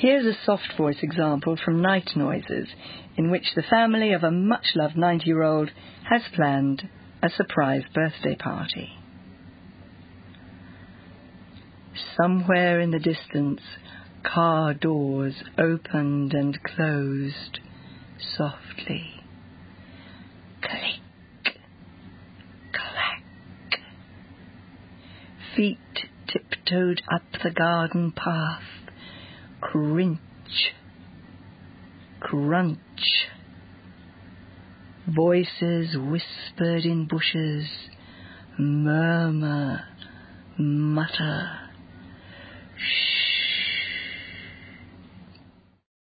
Here's a soft voice example from Night Noises, in which the family of a much-loved 90-year-old has planned a surprise birthday party. Somewhere in the distance, car doors opened and closed softly. Click, clack. Feet tiptoed up the garden path. Crinch, crunch. Voices whispered in bushes, murmur, mutter. Shh.